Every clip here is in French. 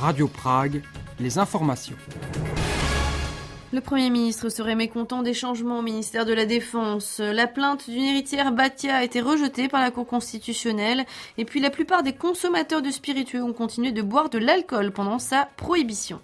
Radio Prague, les informations. Le Premier ministre serait mécontent des changements au ministère de la Défense. La plainte d'une héritière Batia a été rejetée par la Cour constitutionnelle. Et puis la plupart des consommateurs de spiritueux ont continué de boire de l'alcool pendant sa prohibition.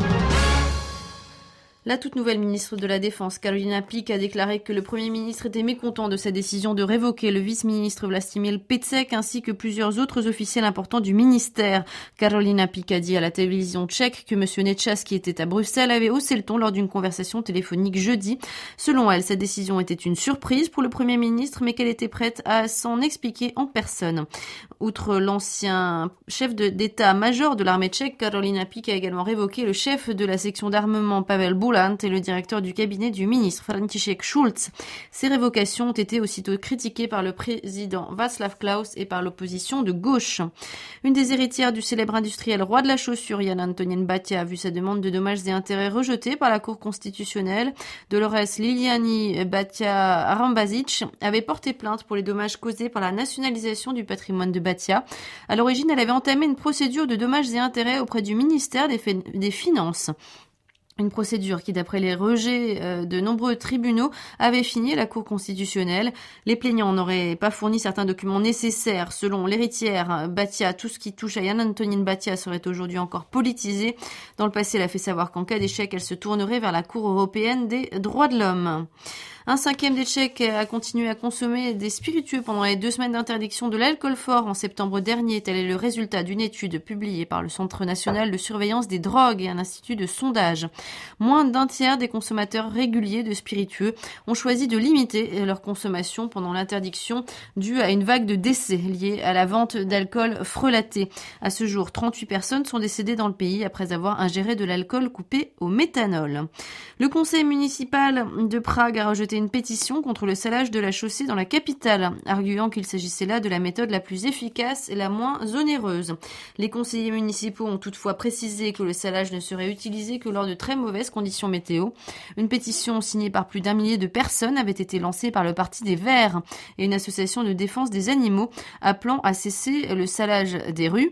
La toute nouvelle ministre de la Défense, Karolina Pik, a déclaré que le Premier ministre était mécontent de sa décision de révoquer le vice-ministre Vlastimil Pecek ainsi que plusieurs autres officiels importants du ministère. Karolina Pik a dit à la télévision tchèque que M. Nečas, qui était à Bruxelles, avait haussé le ton lors d'une conversation téléphonique jeudi. Selon elle, cette décision était une surprise pour le Premier ministre, mais qu'elle était prête à s'en expliquer en personne. Outre l'ancien chef d'état-major de l'armée tchèque, Karolina Pik a également révoqué le chef de la section d'armement Pavel Bulant et le directeur du cabinet du ministre František Šulc. Ces révocations ont été aussitôt critiquées par le président Václav Klaus et par l'opposition de gauche. Une des héritières du célèbre industriel roi de la chaussure, Jan Antonín Batia, a vu sa demande de dommages et intérêts rejetée par la Cour constitutionnelle. Dolores Liliani Batia Arambazic avait porté plainte pour les dommages causés par la nationalisation du patrimoine de Batia. À l'origine, elle avait entamé une procédure de dommages et intérêts auprès du ministère des Finances. Une procédure qui, d'après les rejets de nombreux tribunaux, avait fini à la Cour constitutionnelle. Les plaignants n'auraient pas fourni certains documents nécessaires. Selon l'héritière Batia, tout ce qui touche à Jan Antonín Batia serait aujourd'hui encore politisé. Dans le passé, elle a fait savoir qu'en cas d'échec, elle se tournerait vers la Cour européenne des droits de l'homme. Un cinquième des Tchèques a continué à consommer des spiritueux pendant les 2 semaines d'interdiction de l'alcool fort en septembre dernier. Tel est le résultat d'une étude publiée par le Centre national de surveillance des drogues et un institut de sondage. Moins d'un tiers des consommateurs réguliers de spiritueux ont choisi de limiter leur consommation pendant l'interdiction due à une vague de décès liée à la vente d'alcool frelaté. À ce jour, 38 personnes sont décédées dans le pays après avoir ingéré de l'alcool coupé au méthanol. Le conseil municipal de Prague a rejeté une pétition contre le salage de la chaussée dans la capitale, arguant qu'il s'agissait là de la méthode la plus efficace et la moins onéreuse. Les conseillers municipaux ont toutefois précisé que le salage ne serait utilisé que lors de très mauvaises conditions météo. Une pétition signée par plus d'1 millier de personnes avait été lancée par le Parti des Verts et une association de défense des animaux appelant à cesser le salage des rues.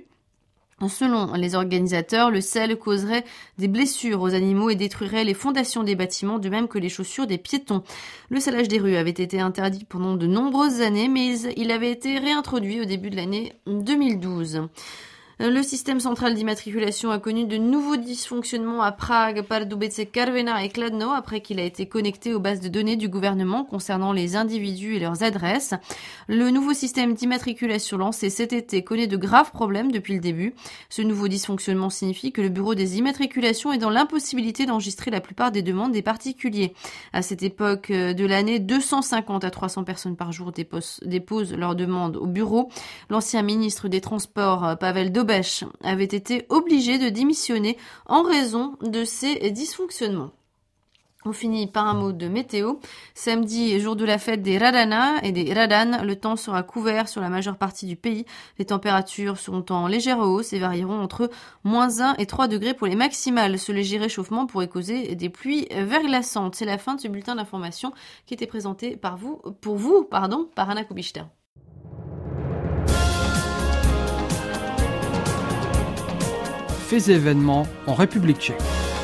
Selon les organisateurs, le sel causerait des blessures aux animaux et détruirait les fondations des bâtiments, de même que les chaussures des piétons. Le salage des rues avait été interdit pendant de nombreuses années, mais il avait été réintroduit au début de l'année 2012. Le système central d'immatriculation a connu de nouveaux dysfonctionnements à Prague, Pardubice, Karviná et Kladno après qu'il a été connecté aux bases de données du gouvernement concernant les individus et leurs adresses. Le nouveau système d'immatriculation lancé cet été connaît de graves problèmes depuis le début. Ce nouveau dysfonctionnement signifie que le bureau des immatriculations est dans l'impossibilité d'enregistrer la plupart des demandes des particuliers. À cette époque de l'année, 250 à 300 personnes par jour déposent leurs demandes au bureau. L'ancien ministre des Transports, Pavel Dobeš, avait été obligé de démissionner en raison de ces dysfonctionnements. On finit par un mot de météo. Samedi, jour de la fête des Radana et des Radan, le temps sera couvert sur la majeure partie du pays. Les températures seront en légère hausse et varieront entre -1 et 3 degrés pour les maximales. Ce léger réchauffement pourrait causer des pluies verglaçantes. C'est la fin de ce bulletin d'information qui était présenté par Anna Kubishta. Faits et événements en République tchèque.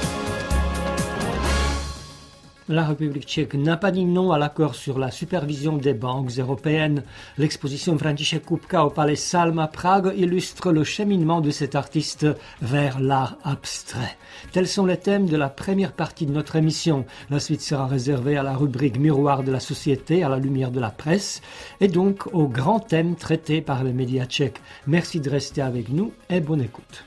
La République tchèque n'a pas dit non à l'accord sur la supervision des banques européennes. L'exposition František Kupka au Palais Salm à Prague illustre le cheminement de cet artiste vers l'art abstrait. Tels sont les thèmes de la première partie de notre émission. La suite sera réservée à la rubrique Miroir de la société à la lumière de la presse et donc aux grands thèmes traités par les médias tchèques. Merci de rester avec nous et bonne écoute.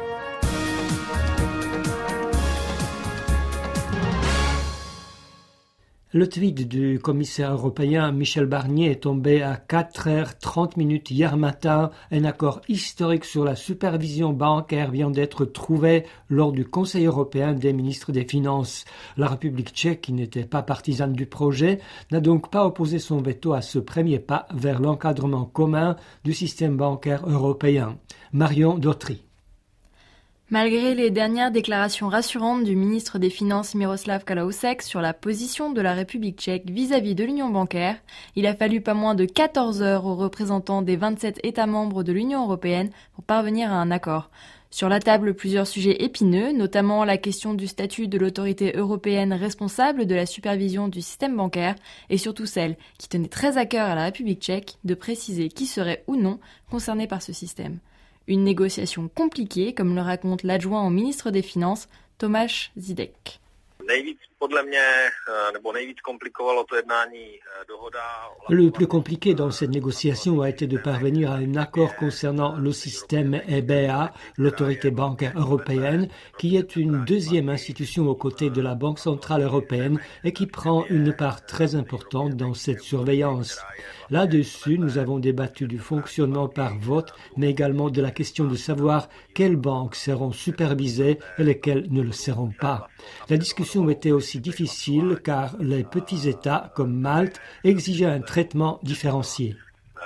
Le tweet du commissaire européen Michel Barnier est tombé à 4h30 hier matin. Un accord historique sur la supervision bancaire vient d'être trouvé lors du Conseil européen des ministres des Finances. La République tchèque, qui n'était pas partisane du projet, n'a donc pas opposé son veto à ce premier pas vers l'encadrement commun du système bancaire européen. Marion Dautry. Malgré les dernières déclarations rassurantes du ministre des Finances Miroslav Kalousek sur la position de la République tchèque vis-à-vis de l'Union bancaire, il a fallu pas moins de 14 heures aux représentants des 27 États membres de l'Union européenne pour parvenir à un accord. Sur la table, plusieurs sujets épineux, notamment la question du statut de l'autorité européenne responsable de la supervision du système bancaire et surtout celle qui tenait très à cœur à la République tchèque de préciser qui serait ou non concerné par ce système. Une négociation compliquée, comme le raconte l'adjoint au ministre des Finances, Tomáš Zidek. Le plus compliqué dans cette négociation a été de parvenir à un accord concernant le système EBA, l'autorité bancaire européenne, qui est une deuxième institution aux côtés de la Banque centrale européenne et qui prend une part très importante dans cette surveillance. Là-dessus, nous avons débattu du fonctionnement par vote, mais également de la question de savoir quelles banques seront supervisées et lesquelles ne le seront pas. La discussion était aussi difficile car les petits États, comme Malte, exigeaient un traitement différencié.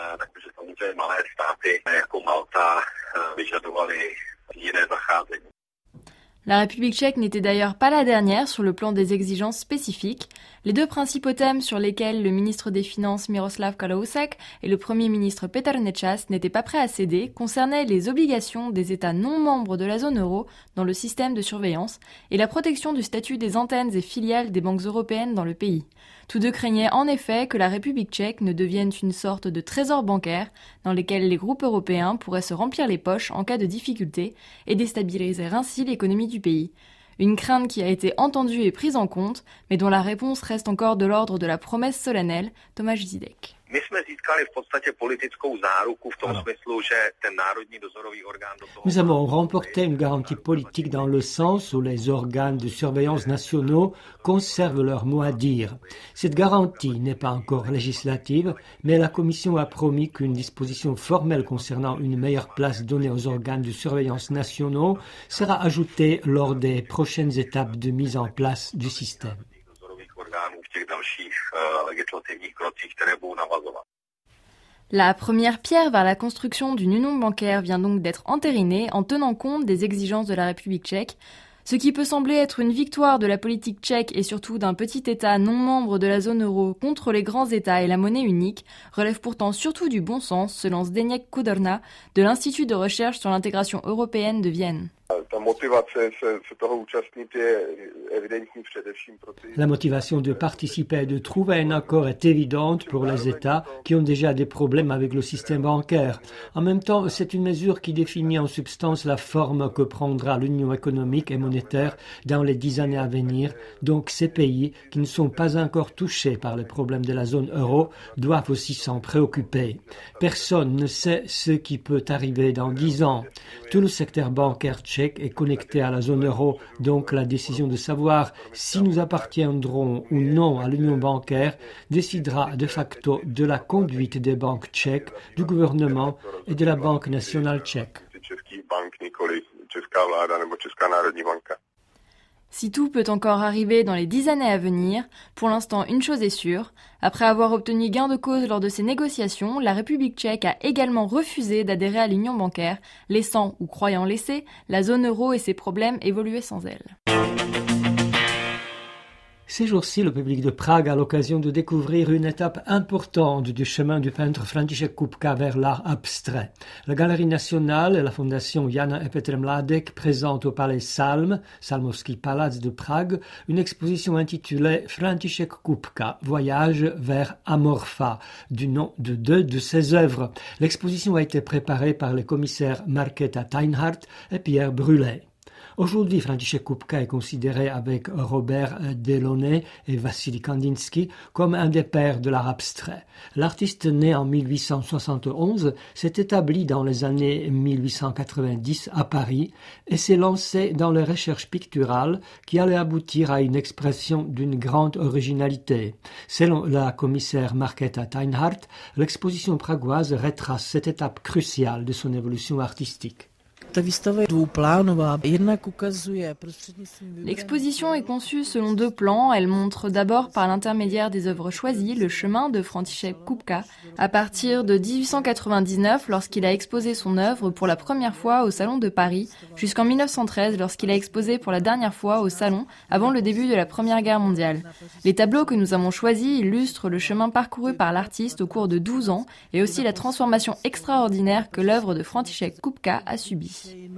La République tchèque n'était d'ailleurs pas la dernière sur le plan des exigences spécifiques. Les deux principaux thèmes sur lesquels le ministre des Finances Miroslav Kalousek et le Premier ministre Petr Nečas n'étaient pas prêts à céder concernaient les obligations des États non membres de la zone euro dans le système de surveillance et la protection du statut des antennes et filiales des banques européennes dans le pays. Tous deux craignaient en effet que la République tchèque ne devienne une sorte de trésor bancaire dans lequel les groupes européens pourraient se remplir les poches en cas de difficulté et déstabiliser ainsi l'économie du pays. Une crainte qui a été entendue et prise en compte, mais dont la réponse reste encore de l'ordre de la promesse solennelle, Tomáš Zidek. Nous avons remporté une garantie politique dans le sens où les organes de surveillance nationaux conservent leur mot à dire. Cette garantie n'est pas encore législative, mais la Commission a promis qu'une disposition formelle concernant une meilleure place donnée aux organes de surveillance nationaux sera ajoutée lors des prochaines étapes de mise en place du système. La première pierre vers la construction d'une union bancaire vient donc d'être entérinée en tenant compte des exigences de la République tchèque. Ce qui peut sembler être une victoire de la politique tchèque et surtout d'un petit État non membre de la zone euro contre les grands États et la monnaie unique relève pourtant surtout du bon sens, selon Zdeněk Kudrna de l'Institut de recherche sur l'intégration européenne de Vienne. La motivation de participer et de trouver un accord est évidente pour les États qui ont déjà des problèmes avec le système bancaire. En même temps, c'est une mesure qui définit en substance la forme que prendra l'union économique et monétaire dans les 10 années à venir. Donc ces pays qui ne sont pas encore touchés par les problèmes de la zone euro doivent aussi s'en préoccuper. Personne ne sait ce qui peut arriver dans 10 ans. Tout le secteur bancaire tchèque est connecté à la zone euro, donc la décision de savoir si nous appartiendrons ou non à l'union bancaire décidera de facto de la conduite des banques tchèques, du gouvernement et de la Banque nationale tchèque. Si tout peut encore arriver dans les 10 années à venir, pour l'instant une chose est sûre, après avoir obtenu gain de cause lors de ces négociations, la République tchèque a également refusé d'adhérer à l'union bancaire, laissant, ou croyant laisser, la zone euro et ses problèmes évoluer sans elle. Ces jours-ci, le public de Prague a l'occasion de découvrir une étape importante du chemin du peintre František Kupka vers l'art abstrait. La Galerie nationale et la fondation Jana et Petr Mládek présentent au palais Salm, Salmovský palác de Prague, une exposition intitulée František Kupka, voyage vers Amorpha, du nom de 2 de ses œuvres. L'exposition a été préparée par les commissaires Markéta Teinhardt et Pierre Brulé. Aujourd'hui, František Kupka est considéré avec Robert Delaunay et Vassili Kandinsky comme un des pères de l'art abstrait. L'artiste né en 1871 s'est établi dans les années 1890 à Paris et s'est lancé dans les recherches picturales qui allaient aboutir à une expression d'une grande originalité. Selon la commissaire Markéta Teinhardt, l'exposition pragoise retrace cette étape cruciale de son évolution artistique. L'exposition est conçue selon 2 plans. Elle montre d'abord par l'intermédiaire des œuvres choisies le chemin de František Kupka à partir de 1899 lorsqu'il a exposé son œuvre pour la première fois au Salon de Paris jusqu'en 1913 lorsqu'il a exposé pour la dernière fois au Salon avant le début de la Première Guerre mondiale. Les tableaux que nous avons choisis illustrent le chemin parcouru par l'artiste au cours de 12 ans et aussi la transformation extraordinaire que l'œuvre de František Kupka a subie. vie.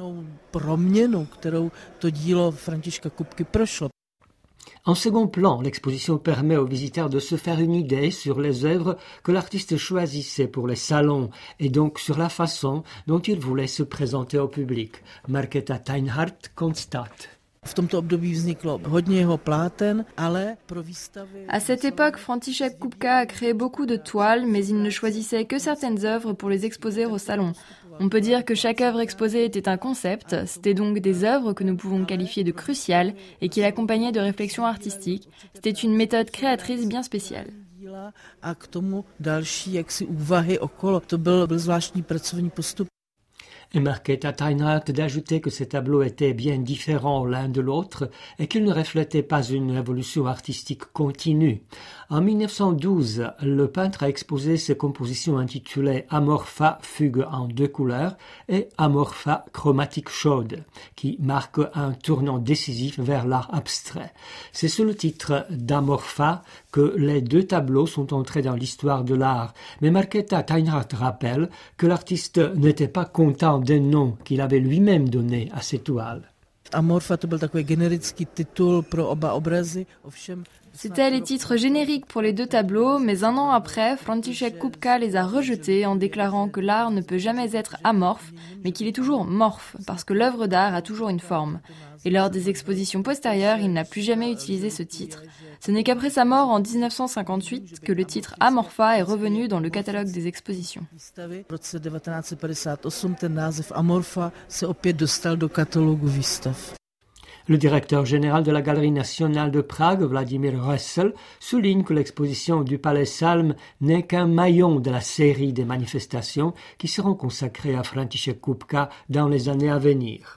En second plan, l'exposition permet aux visiteurs de se faire une idée sur les œuvres que l'artiste choisissait pour les salons et donc sur la façon dont il voulait se présenter au public. Markéta Teinhardt constate. À cette époque, František Kupka a créé beaucoup de toiles, mais il ne choisissait que certaines œuvres pour les exposer au salon. On peut dire que chaque œuvre exposée était un concept, c'était donc des œuvres que nous pouvons qualifier de cruciales et qui l'accompagnaient de réflexions artistiques. C'était une méthode créatrice bien spéciale. Et Markéta Teinhardt d'ajouter que ces tableaux étaient bien différents l'un de l'autre et qu'ils ne reflétaient pas une évolution artistique continue. En 1912, le peintre a exposé ses compositions intitulées Amorpha fugue en 2 couleurs et Amorpha chromatique chaude, qui marquent un tournant décisif vers l'art abstrait. C'est sous le titre d'Amorpha que les 2 tableaux sont entrés dans l'histoire de l'art. Mais Markéta Teinhardt rappelle que l'artiste n'était pas content des noms qu'il avait lui-même donnés à ses toiles. C'était les titres génériques pour les 2 tableaux, mais un an après, František Kupka les a rejetés en déclarant que l'art ne peut jamais être amorphe, mais qu'il est toujours morphe, parce que l'œuvre d'art a toujours une forme. Et lors des expositions postérieures, il n'a plus jamais utilisé ce titre. Ce n'est qu'après sa mort en 1958 que le titre Amorpha est revenu dans le catalogue des expositions. Le directeur général de la Galerie nationale de Prague, Vladimír Ressel, souligne que l'exposition du Palais Salm n'est qu'un maillon de la série des manifestations qui seront consacrées à František Kupka dans les années à venir.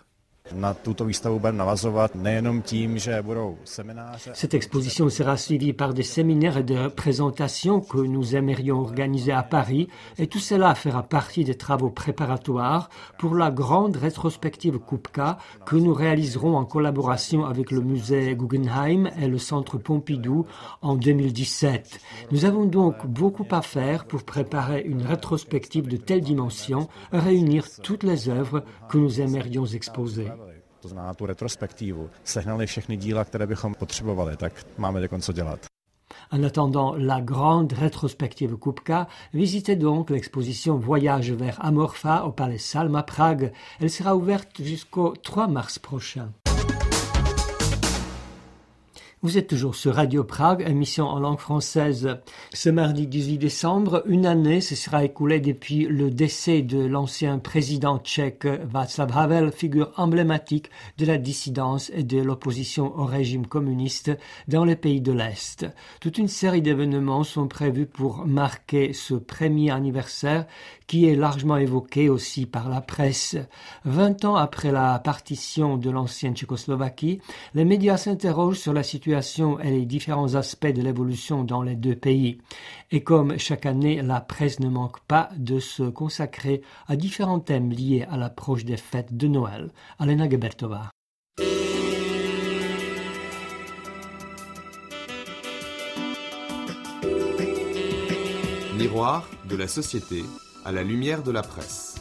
Cette exposition sera suivie par des séminaires et des présentations que nous aimerions organiser à Paris et tout cela fera partie des travaux préparatoires pour la grande rétrospective Kupka que nous réaliserons en collaboration avec le musée Guggenheim et le centre Pompidou en 2017. Nous avons donc beaucoup à faire pour préparer une rétrospective de telle dimension et réunir toutes les œuvres que nous aimerions exposer. To znamená tu retrospektivu, sehnali všechny díla, které bychom potřebovali, tak máme teď co dělat. En attendant la grande rétrospective Kupka, visitez donc l'exposition Voyage vers Amorpha au Palais Salm à Prague. Elle sera ouverte jusqu'au 3 mars prochain. Vous êtes toujours sur Radio Prague, émission en langue française. Ce mardi 18 décembre, une année se sera écoulée depuis le décès de l'ancien président tchèque Václav Havel, figure emblématique de la dissidence et de l'opposition au régime communiste dans les pays de l'Est. Toute une série d'événements sont prévus pour marquer ce premier anniversaire qui est largement évoqué aussi par la presse. 20 ans après la partition de l'ancienne Tchécoslovaquie, les médias s'interrogent sur la situation et les différents aspects de l'évolution dans les 2 pays. Et comme chaque année, la presse ne manque pas de se consacrer à différents thèmes liés à l'approche des fêtes de Noël. Alena Gebertová. Miroir de la société à la lumière de la presse.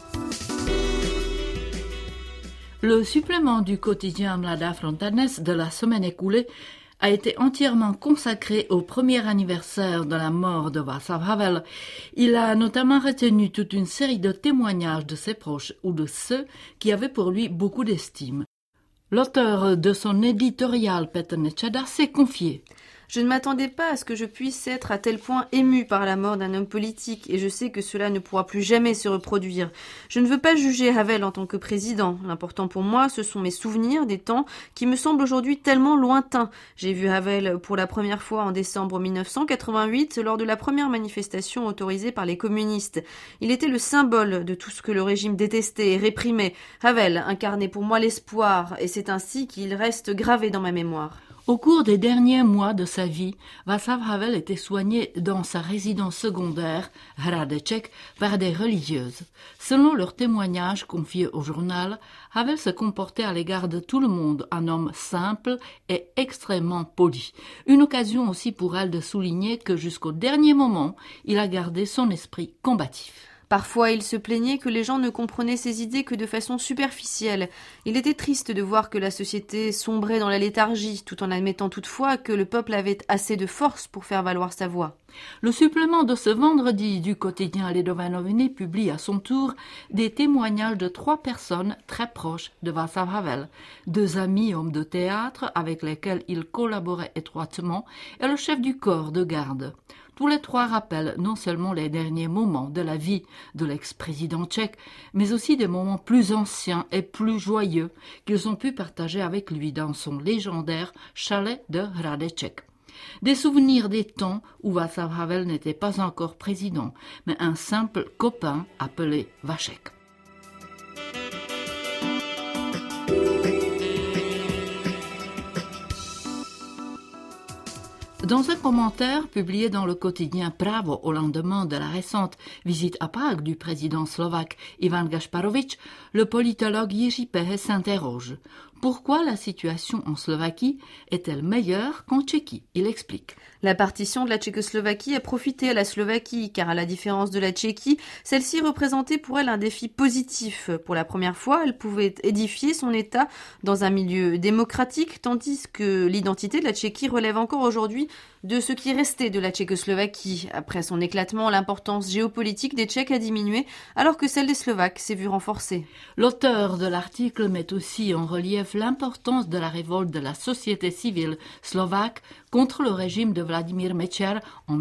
Le supplément du quotidien Mladá Frontenes de la semaine écoulée a été entièrement consacré au premier anniversaire de la mort de Václav Havel. Il a notamment retenu toute une série de témoignages de ses proches ou de ceux qui avaient pour lui beaucoup d'estime. L'auteur de son éditorial, Petr Nečada, s'est confié. Je ne m'attendais pas à ce que je puisse être à tel point ému par la mort d'un homme politique et je sais que cela ne pourra plus jamais se reproduire. Je ne veux pas juger Havel en tant que président. L'important pour moi, ce sont mes souvenirs des temps qui me semblent aujourd'hui tellement lointains. J'ai vu Havel pour la première fois en décembre 1988 lors de la première manifestation autorisée par les communistes. Il était le symbole de tout ce que le régime détestait et réprimait. Havel incarnait pour moi l'espoir et c'est ainsi qu'il reste gravé dans ma mémoire. Au cours des derniers mois de sa vie, Václav Havel était soigné dans sa résidence secondaire, Hradeček, par des religieuses. Selon leurs témoignages confiés au journal, Havel se comportait à l'égard de tout le monde, un homme simple et extrêmement poli. Une occasion aussi pour elle de souligner que jusqu'au dernier moment, il a gardé son esprit combatif. Parfois, il se plaignait que les gens ne comprenaient ses idées que de façon superficielle. Il était triste de voir que la société sombrait dans la léthargie, tout en admettant toutefois que le peuple avait assez de force pour faire valoir sa voix. Le supplément de ce vendredi du quotidien Lidové noviny publie à son tour des témoignages de 3 personnes très proches de Václav Havel, 2 amis hommes de théâtre avec lesquels il collaborait étroitement et le chef du corps de garde. Tous les 3 rappellent non seulement les derniers moments de la vie de l'ex-président tchèque, mais aussi des moments plus anciens et plus joyeux qu'ils ont pu partager avec lui dans son légendaire chalet de Hradeček. Des souvenirs des temps où Václav Havel n'était pas encore président, mais un simple copain appelé Vašek. Dans un commentaire publié dans le quotidien Právo au lendemain de la récente visite à Prague du président slovaque Ivan Gašparovič, le politologue Jiří Pehé s'interroge. Pourquoi la situation en Slovaquie est-elle meilleure qu'en Tchéquie? Il explique. La partition de la Tchécoslovaquie a profité à la Slovaquie, car à la différence de la Tchéquie, celle-ci représentait pour elle un défi positif. Pour la première fois, elle pouvait édifier son État dans un milieu démocratique, tandis que l'identité de la Tchéquie relève encore aujourd'hui de ce qui restait de la Tchécoslovaquie. Après son éclatement, l'importance géopolitique des Tchèques a diminué, alors que celle des Slovaques s'est vue renforcée. L'auteur de l'article met aussi en relief l'importance de la révolte de la société civile slovaque contre le régime de Vladimír Mečiar en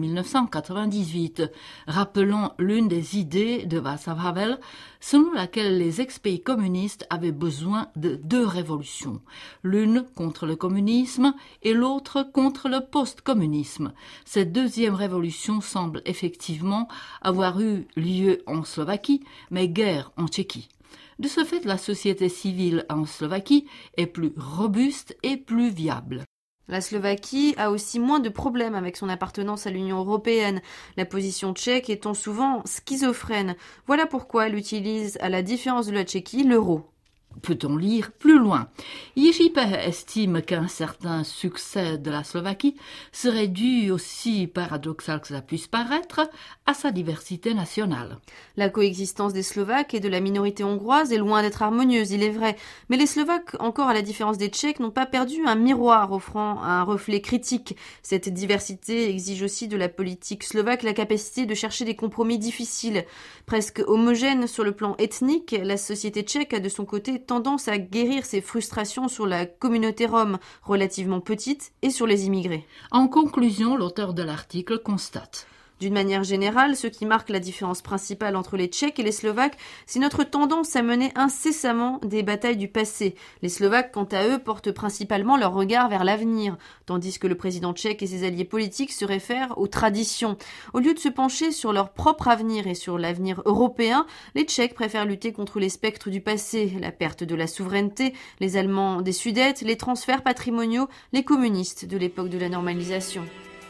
1998, rappelant l'une des idées de Václav Havel, selon laquelle les ex-pays communistes avaient besoin de 2 révolutions, l'une contre le communisme et l'autre contre le post-communisme. Cette deuxième révolution semble effectivement avoir eu lieu en Slovaquie, mais guère en Tchéquie. De ce fait, la société civile en Slovaquie est plus robuste et plus viable. La Slovaquie a aussi moins de problèmes avec son appartenance à l'Union européenne, la position tchèque étant souvent schizophrène. Voilà pourquoi elle utilise, à la différence de la Tchéquie, l'euro. Peut-on lire plus loin? Jiří Pehé estime qu'un certain succès de la Slovaquie serait dû, aussi paradoxal que ça puisse paraître, à sa diversité nationale. La coexistence des Slovaques et de la minorité hongroise est loin d'être harmonieuse, il est vrai, mais les Slovaques, encore à la différence des Tchèques, n'ont pas perdu un miroir offrant un reflet critique. Cette diversité exige aussi de la politique slovaque la capacité de chercher des compromis difficiles. Presque homogène sur le plan ethnique, la société tchèque a de son côté tendance à guérir ses frustrations sur la communauté rome, relativement petite, et sur les immigrés. En conclusion, l'auteur de l'article constate: d'une manière générale, ce qui marque la différence principale entre les Tchèques et les Slovaques, c'est notre tendance à mener incessamment des batailles du passé. Les Slovaques, quant à eux, portent principalement leur regard vers l'avenir, tandis que le président tchèque et ses alliés politiques se réfèrent aux traditions. Au lieu de se pencher sur leur propre avenir et sur l'avenir européen, les Tchèques préfèrent lutter contre les spectres du passé, la perte de la souveraineté, les Allemands des Sudètes, les transferts patrimoniaux, les communistes de l'époque de la normalisation.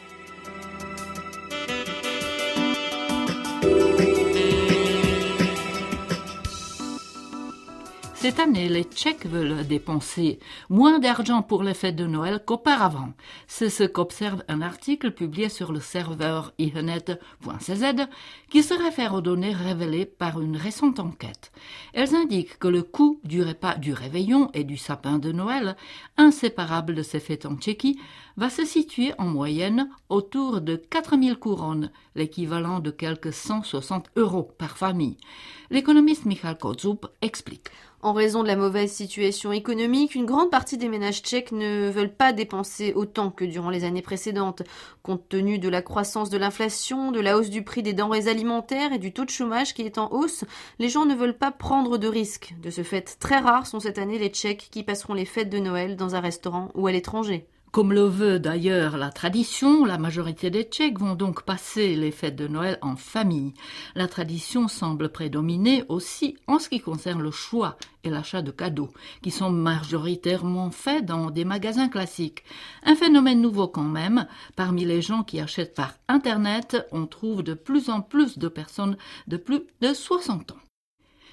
Cette année, les Tchèques veulent dépenser moins d'argent pour les fêtes de Noël qu'auparavant. C'est ce qu'observe un article publié sur le serveur ihenet.cz qui se réfère aux données révélées par une récente enquête. Elles indiquent que le coût du repas du réveillon et du sapin de Noël, inséparable de ces fêtes en Tchéquie, va se situer en moyenne autour de 4000 couronnes, l'équivalent de quelques 160 € par famille. L'économiste Michal Kozup explique. En raison de la mauvaise situation économique, une grande partie des ménages tchèques ne veulent pas dépenser autant que durant les années précédentes. Compte tenu de la croissance de l'inflation, de la hausse du prix des denrées alimentaires et du taux de chômage qui est en hausse, les gens ne veulent pas prendre de risques. De ce fait, très rares sont cette année les Tchèques qui passeront les fêtes de Noël dans un restaurant ou à l'étranger. Comme le veut d'ailleurs la tradition, la majorité des Tchèques vont donc passer les fêtes de Noël en famille. La tradition semble prédominer aussi en ce qui concerne le choix et l'achat de cadeaux, qui sont majoritairement faits dans des magasins classiques. Un phénomène nouveau quand même, parmi les gens qui achètent par Internet, on trouve de plus en plus de personnes de plus de 60 ans.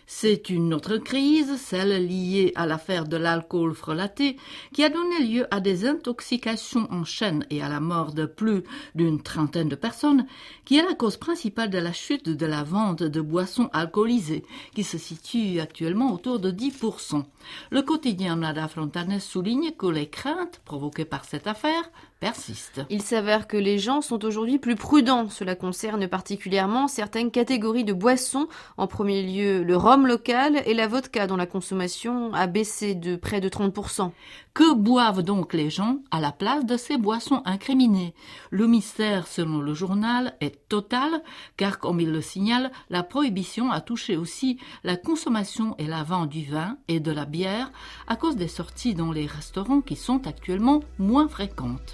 C'est une autre crise, celle liée à l'affaire de l'alcool frelaté, qui a donné lieu à des intoxications en chaîne et à la mort de plus d'une trentaine de personnes, qui est la cause principale de la chute de la vente de boissons alcoolisées, qui se situe actuellement autour de 10%. Le quotidien Mladá Frontanes souligne que les craintes provoquées par cette affaire persistent. Il s'avère que les gens sont aujourd'hui plus prudents. Cela concerne particulièrement certaines catégories de boissons. En premier lieu, le rhum local et la vodka dont la consommation a baissé de près de 30%. Que boivent donc les gens à la place de ces boissons incriminées? Le mystère, selon le journal, est total, car comme il le signale, la prohibition a touché aussi la consommation et la vente du vin et de la bière à cause des sorties dans les restaurants qui sont actuellement moins fréquentes.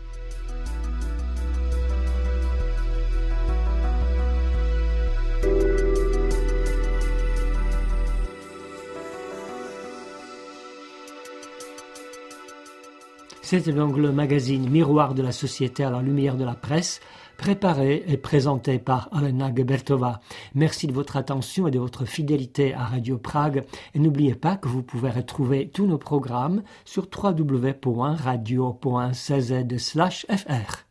C'était donc le magazine Miroir de la société à la lumière de la presse, préparé et présenté par Alena Gebertová. Merci de votre attention et de votre fidélité à Radio Prague. Et n'oubliez pas que vous pouvez retrouver tous nos programmes sur www.radio.cz/fr.